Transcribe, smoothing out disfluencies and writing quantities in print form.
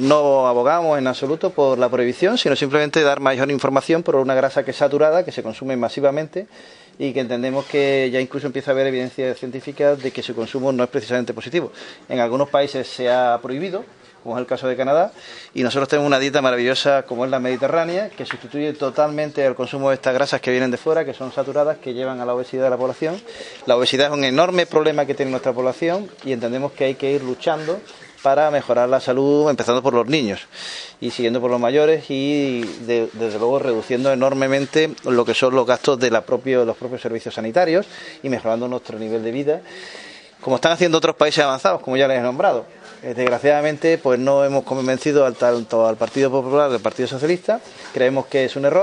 no abogamos en absoluto por la prohibición, sino simplemente dar mayor información por una grasa que es saturada, que se consume masivamente y que entendemos que ya incluso empieza a haber evidencias científicas de que su consumo no es precisamente positivo. En algunos países se ha prohibido, como es el caso de Canadá, y nosotros tenemos una dieta maravillosa como es la mediterránea, que sustituye totalmente el consumo de estas grasas que vienen de fuera, que son saturadas, que llevan a la obesidad de la población. La obesidad es un enorme problema que tiene nuestra población y entendemos que hay que ir luchando para mejorar la salud, empezando por los niños y siguiendo por los mayores y desde luego reduciendo enormemente lo que son los gastos de los propios servicios sanitarios y mejorando nuestro nivel de vida, como están haciendo otros países avanzados, como ya les he nombrado. Desgraciadamente, pues no hemos convencido tanto al Partido Popular como al Partido Socialista. Creemos que es un error.